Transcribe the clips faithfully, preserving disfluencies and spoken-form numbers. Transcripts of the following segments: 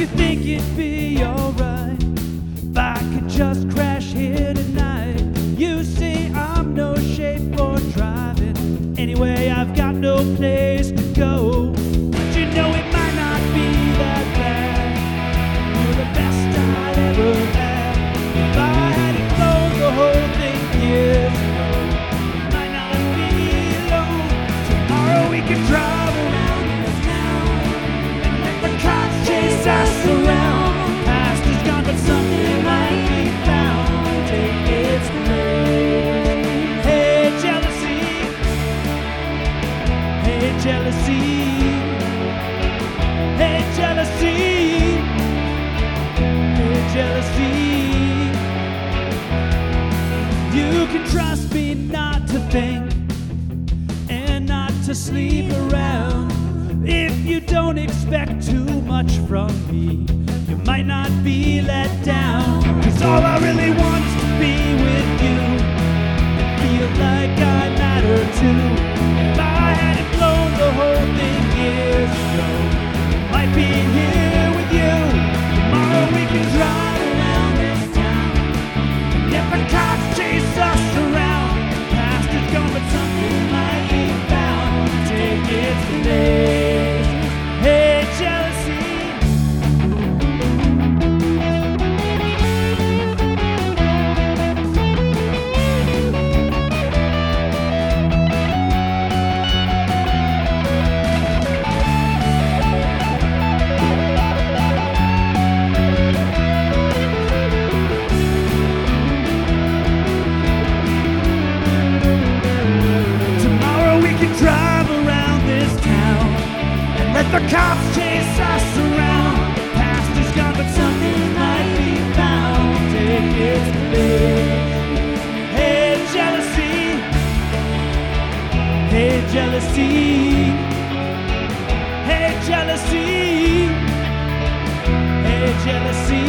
you think it'd be alright if I could just crash here tonight? You see I'm no shape for driving. Anyway, I've got no place to go. But you know it might not be that bad. You're the best I'd ever had. If I hadn't flown the whole thing years ago, it might not be long. Tomorrow we can drive around this town and let the cops chase us around. Past is gone, but something might be found. Take its place. Hey, jealousy. Hey, jealousy. Hey, jealousy. Hey, jealousy. You can trust me not to think and not to sleep around. If you don't expect too much from me, you might not be let down. Cause all I really want is to be with you and feel like I matter too. If I hadn't blown the whole thing years ago, I might be here with you. Tomorrow we can drive around this town and if the cops chase us around, past is gone but something might be found. Take its place. Hey, jealousy. Tomorrow we can drive around this town and let the cops chase us around. Past is gone, but something might be found. Take its place. Hey, jealousy. Hey, jealousy. Hey, jealousy. Hey, jealousy.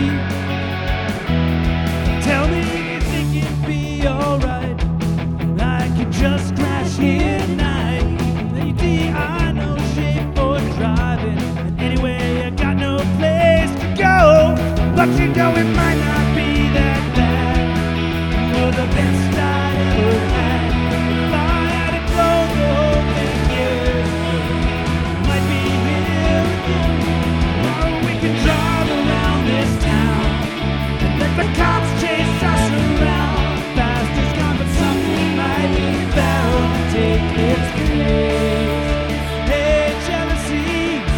Tell me you think it'd be alright. I could just crash here tonight. Lady, I know shape for driving. And anyway, I got no place to go. But you know it might not be that bad. You're the best I ever had. If I hadn't blown the whole thing years ago, I might be here with you. Tomorrow we can drive around this town and let the cops chase us around. Past is gone, but something might be found. Take its place. Hey, jealousy.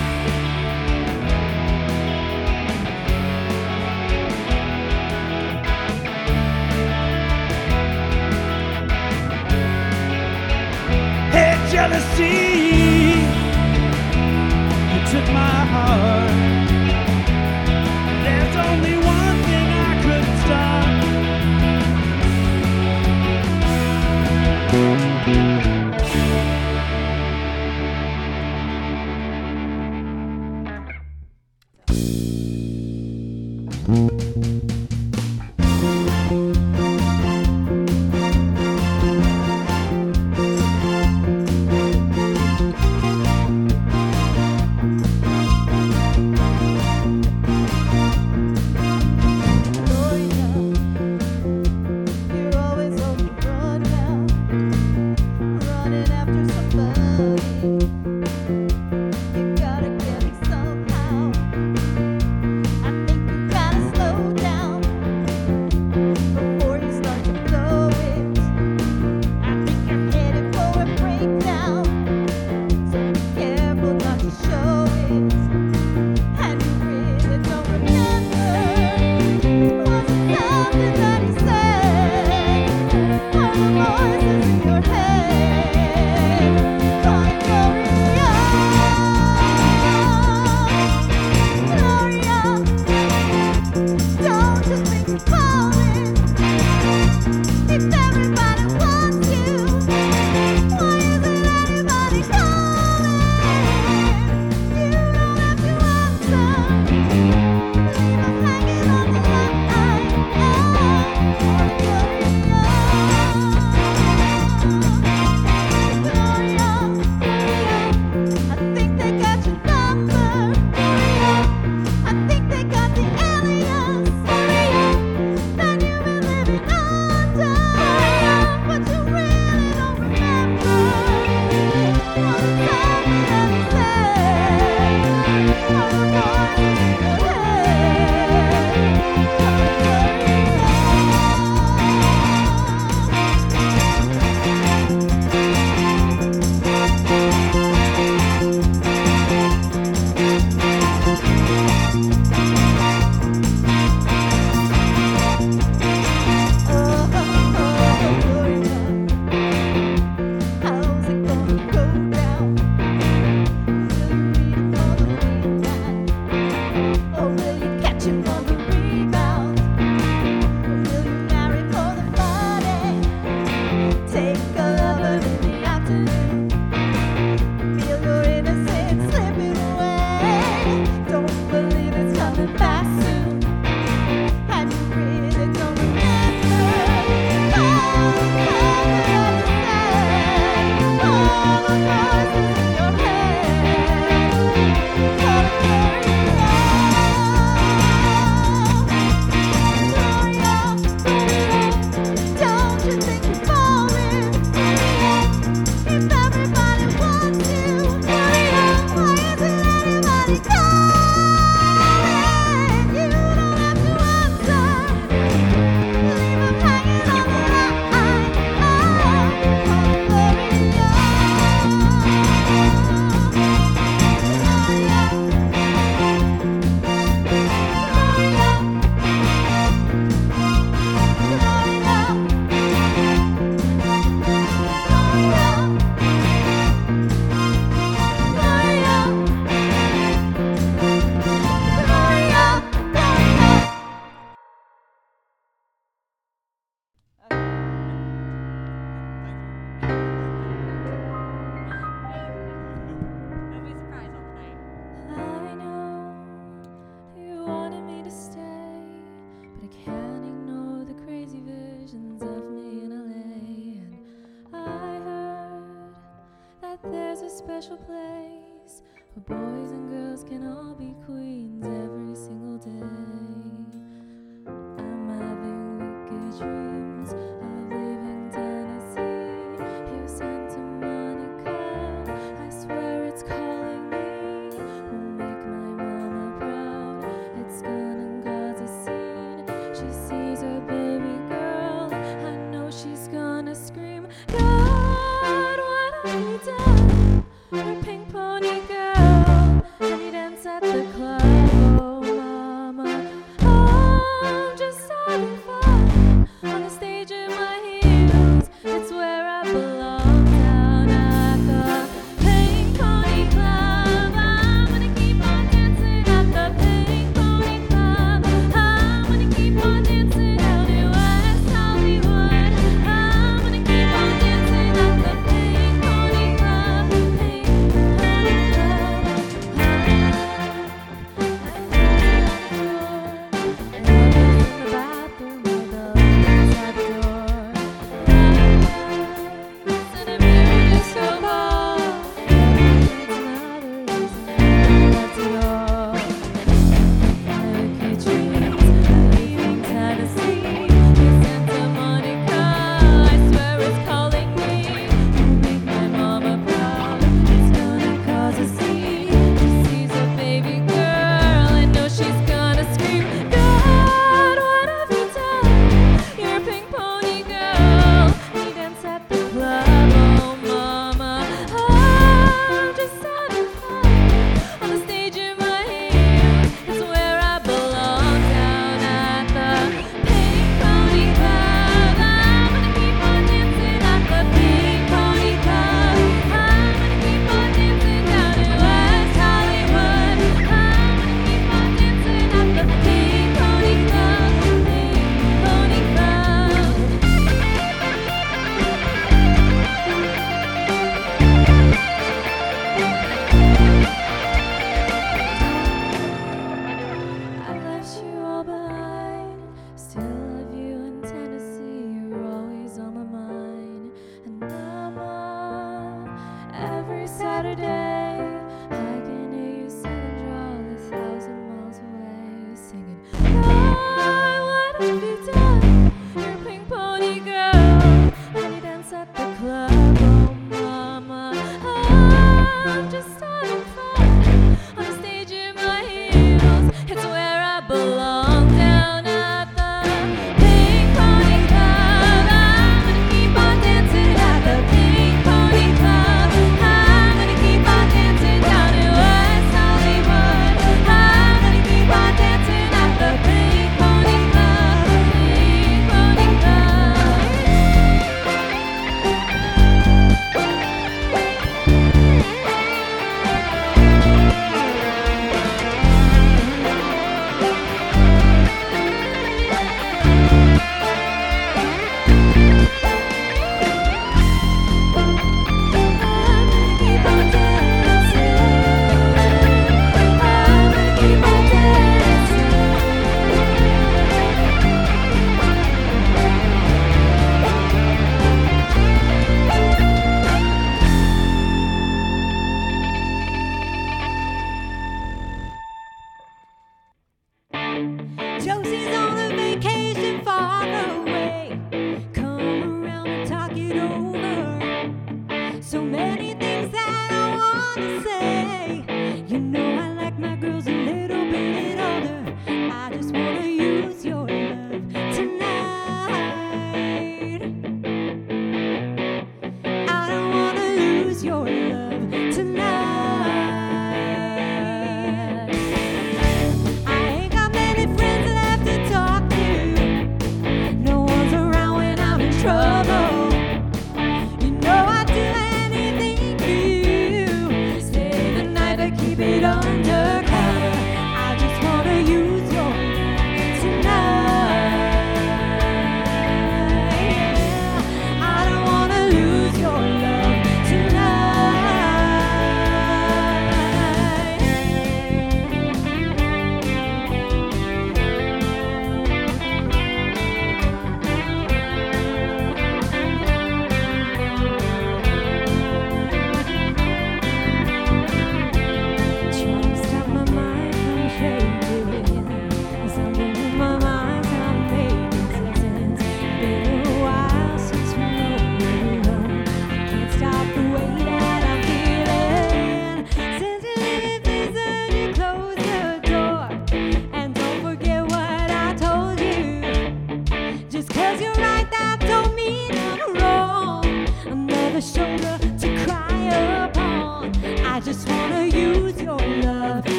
Hey, jealousy. You took my heart. There's only one thing I couldn't stop. You're always on the run now, running after somebody. You gotta get me somehow. I think you kinda slow special place where boys and girls can all be queens every single day. I'm having wicked dreams of leaving Tennessee. Here's Santa Monica, I swear it's calling me. Will make my mama proud, it's gonna cause a scene. She sees her baby girl, I know she's gonna scream, God, what have you done? Her pink pony girl, and you dance at the club, oh mama. I'm just having fun on the stage in my heels. It's where I belong, down at the Pink Pony Club. I'm gonna keep on dancing at the Pink Pony Club. I'm gonna keep on dancing out in West Hollywood. I'm gonna keep on dancing at the Pink Pony Club. Pink Pony Club. Saturday, I can hear you singing all a thousand miles away, singing, God, what have you done? You're a pink pony girl, and you dance at the club, oh mama. I'm just having fun on the stage in my heels. It's where I belong, down at the Pink Pony Club. I'm gonna keep on dancing at the Pink Pony Club. I'm gonna keep on dancing down in West Hollywood. I'm gonna keep on dancing at the Pink Pony Club. Pink Pony Club. Josie's on a vacation far away. Come around and talk it over. So many things that I wanna say. You know I like my girls a little bit older. I just wanna use your love tonight. I don't wanna lose your love tonight. I ain't got many friends left to talk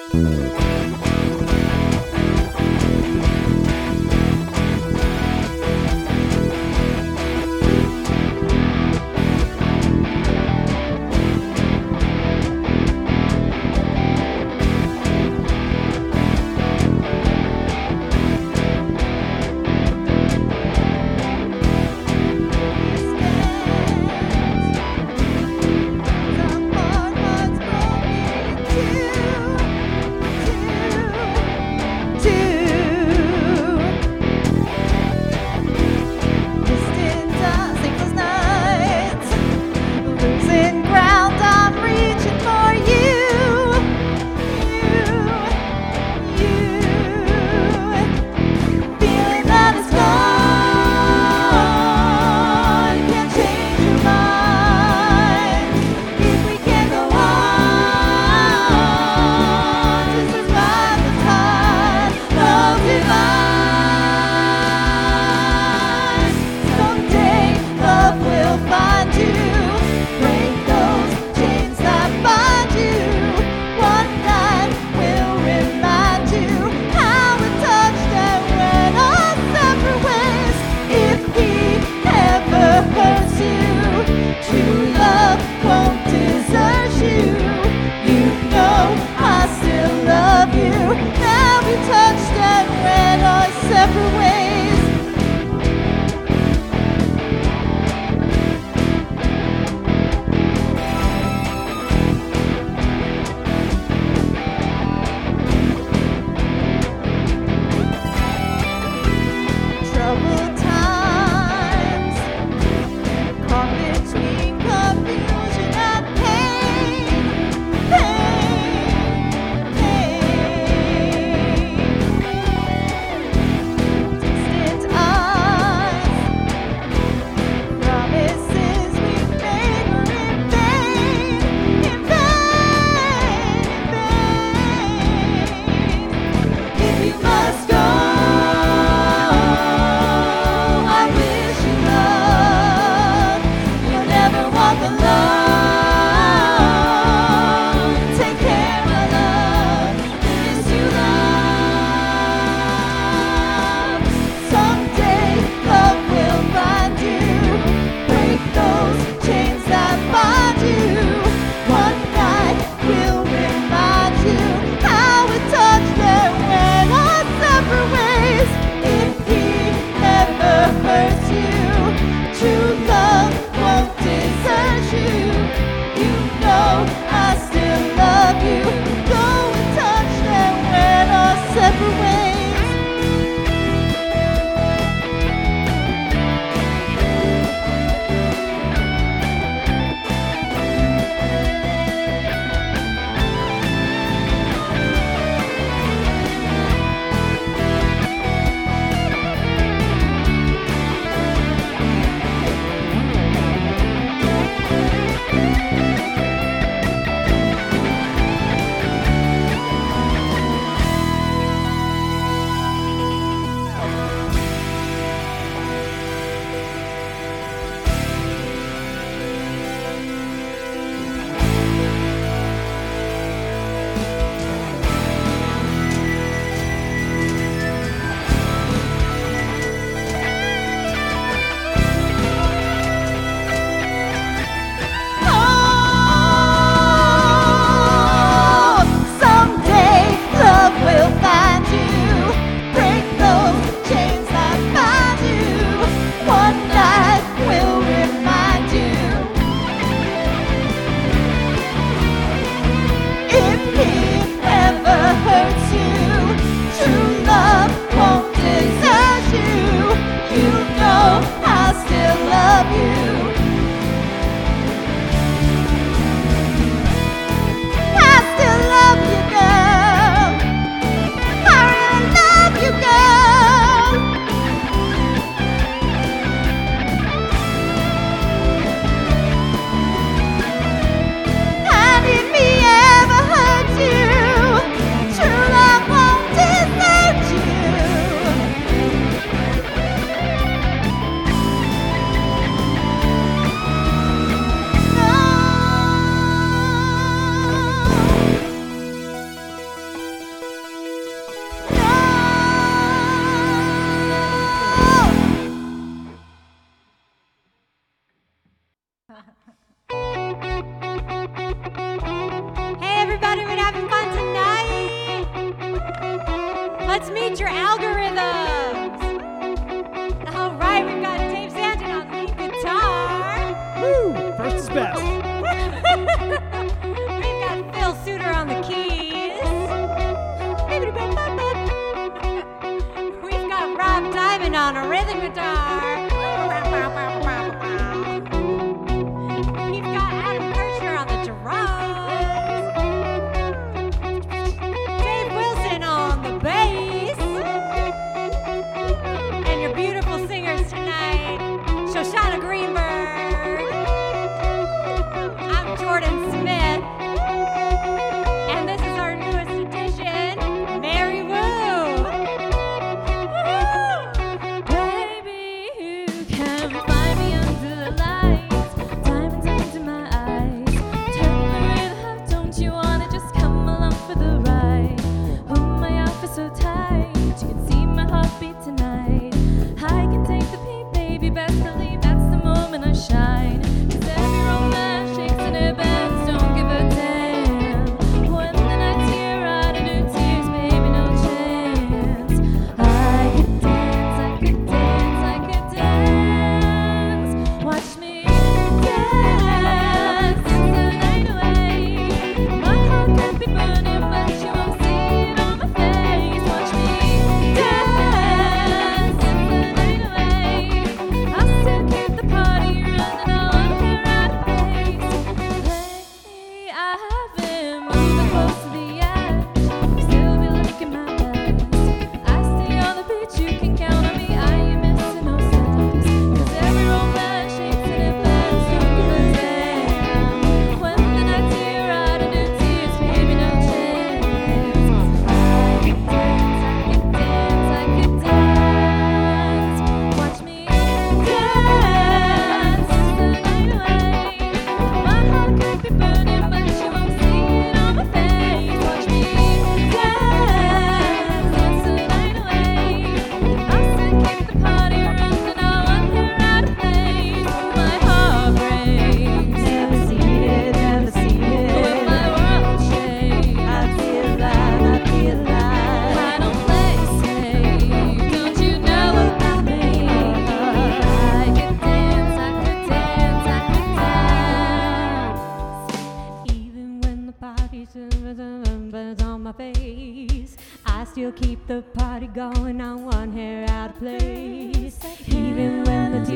The heart was broken too.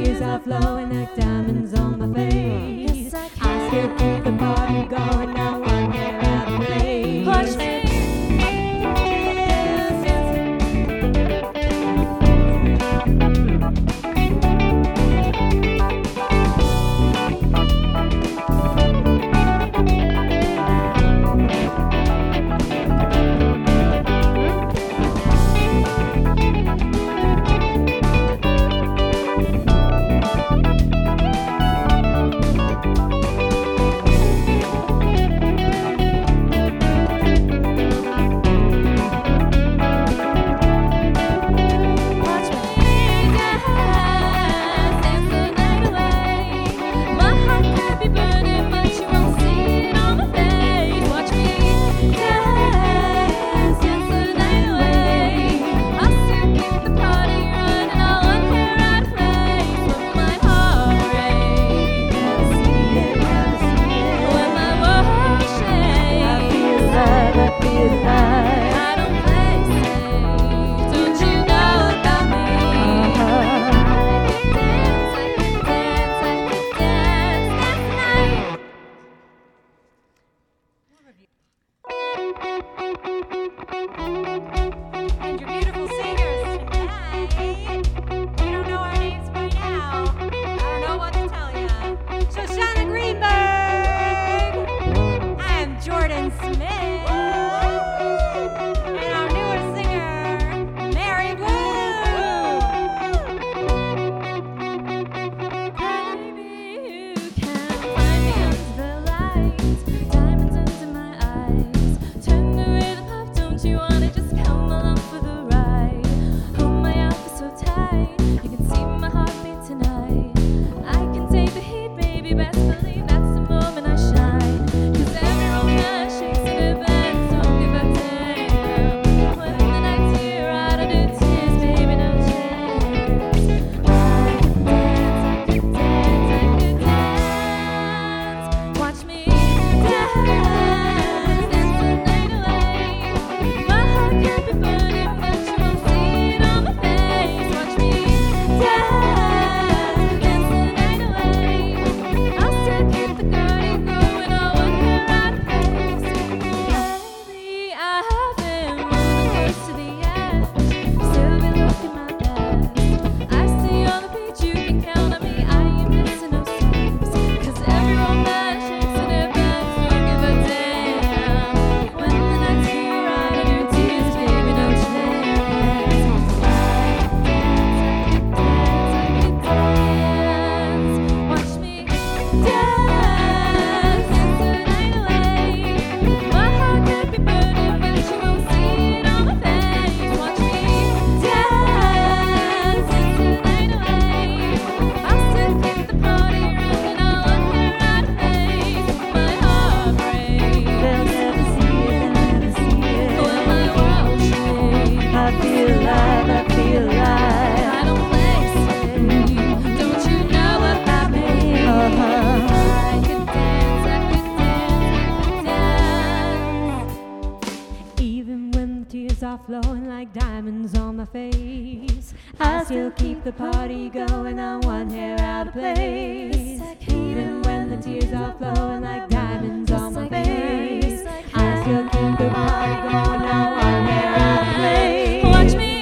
tears are flowing like diamonds on my face, Yes, I I still keep the party going, not one hair out of place. Watch me. And your beautiful singers tonight. You don't know our names by now. I don't know what to tell ya. Shoshana Greenberg. I'm Jordan Smith. And our newest singer, Mary Blue. Baby, you can find me under the lights, diamonds under my eyes. Turn the rhythm up, don't you wanna just come along for the ride? Hold my outfit so tight, you can see my heartbeat tonight. I can take the heat, baby, best believe that's the moment I shine. 'Cause everyone that shakes in their beds, don't give a damn. When the night's here, I don't do tears, baby, no chance. I can dance, I can dance, I can dance. Watch me dance, dance the night away. My heart can't be burning, but you won't see it on my face. Watch me dance, dance the night away. I'll still keep the party going, I won't hear out of place. Baby, I have been moving close to the edge, still been looking my best. I see on the beach, you can count on me, I ain't missing no steps. 'Cause everyone that shakes in their beds, don't give a damn. When the night's here, I don't do tears, baby, no chance. I can dance, I can dance, I can dance. Watch me dance, dance the night away. My heart can't be burning, but you won't see it on my face. Watch me dance, dance the night away. I'll still keep the party running, I won't hear out of place. My heart breaks, They'll never see it, they'll never see it. when my world shakes. I feel alive, I feel alive. I don't play safe, don't you know about me? Uh-huh. I can dance, I can dance, I can dance. Even when the tears are flowing like diamonds on my face, I still keep the party going on one hair out of place. Even when the tears are flowing like diamonds on my face, I still keep the party going on one hair out of place. Watch me.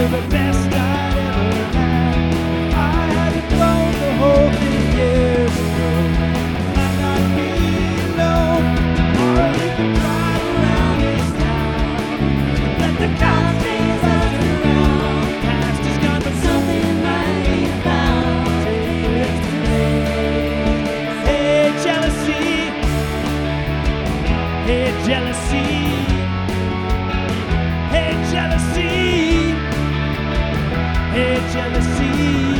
were the best I'd ever had. I hadn't blown the whole thing years ago. Might not be alone. Tomorrow we can drive around this town. Let the couch chase us around. Past is gone, but something might be found. Take it today. Hey, jealousy. Hey, jealousy. Hey, jealousy. Hey, jealousy.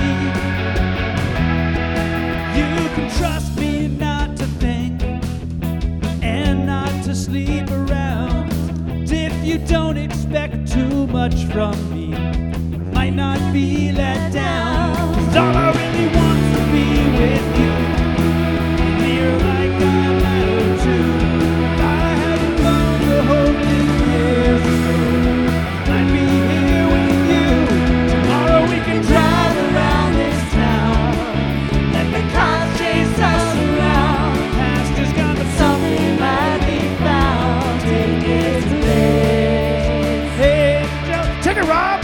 You can trust me not to think and not to sleep around. If you don't expect too much from me, might not be let down. 'Cause all I really want to be with you. Near like I matter to. I hadn't learned the whole thing years ago. I'd be here with you. Tomorrow we can drive around this town. Let the cars chase us around. Past is gone, but something might be found. Take it today. Hey, Joe, take it, Rob.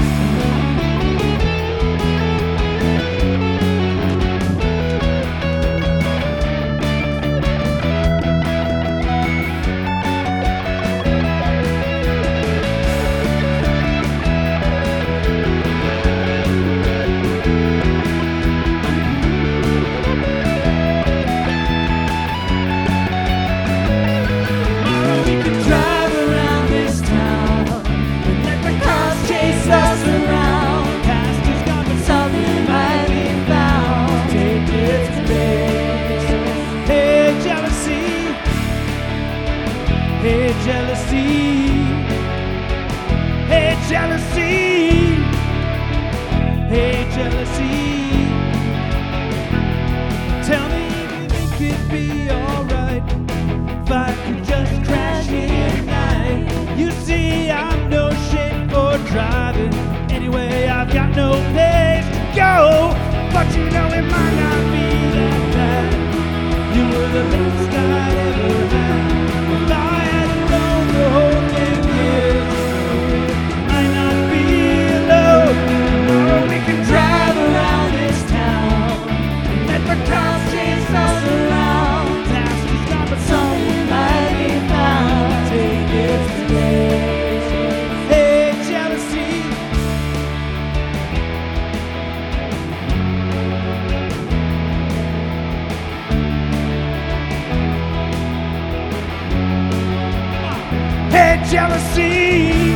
Tomorrow we can drive around this town and let the cars chase us around. Past is gone, but something might be found. Take it today. Hey, jealousy. Hey, jealousy. Hey, jealousy. Hey, jealousy. Tell me if you think it'd be alright if I could just crash here tonight. You see, I'm no shape for driving. Anyway, I've got no place to go. But you know it might not be that bad. You were the best I'd ever had. If I hadn't known the whole thing years ago, might not be alone. Tomorrow we can drive around this town. Let the cars chase us around. Past is gone, but something might be found. Take it today. Hey, jealousy. Hey, jealousy.